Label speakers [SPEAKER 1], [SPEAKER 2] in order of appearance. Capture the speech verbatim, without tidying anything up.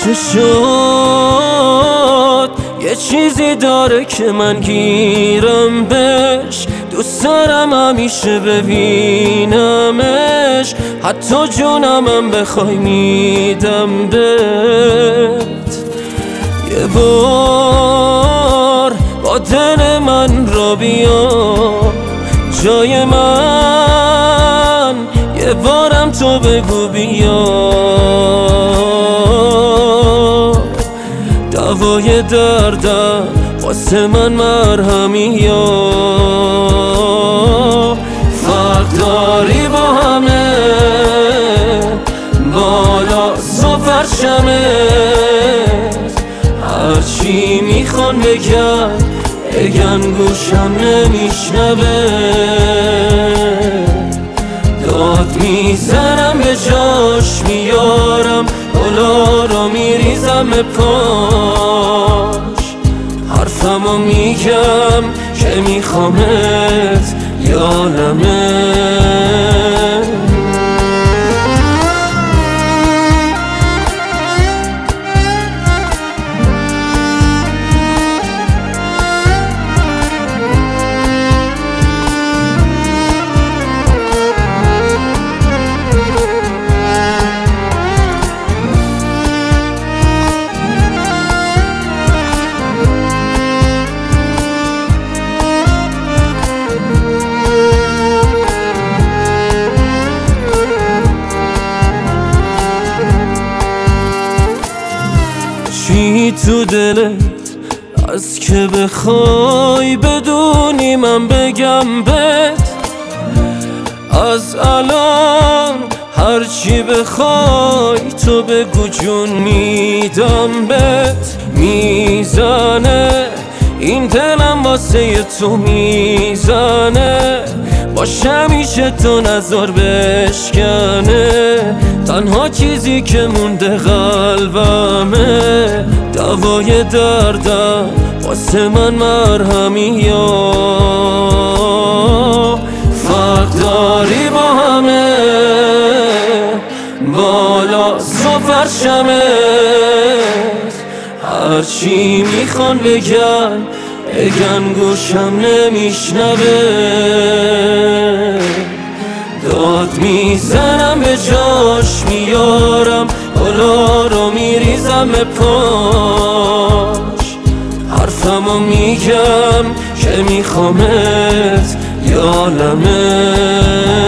[SPEAKER 1] چه شد؟ یه چیزی داره که من گیرم بهش، دوست دارم همیشه ببینمش، حتی جونمم بخوای میدم بهت. یه بار با دل من را بیا جای من، یه بارم تو بگو بیا، دوای دردم واسه من مرهمی یا فرق داری با همه، بالا و فرشمه، هرچی میخوان بگن بگن گوشم نمیشنوه، داد میزنم به جاش میارم، گلا را میریزم به پاش، حرفمو میگم که میخوامت یادمه. چی تو دلت از که بخوای بدونی من بگم بهت، از الان هرچی بخوای تو بگو جون میدم بهت. میزنه این دلم واسه تو میزنه، باش همیشه تو نذار بشکنه، تنها چیزی که مونده قلبمه، دوای دردم واسه من مرهمی یا فرق داری با همه، بالا و فرشمه، هرچی میخوان بگن بگن گوشم نمیشنوه، داد میزنم به جاش میارم، گلا رو میریزم به پاش، حرفمو میگم که میخوامت یادمه.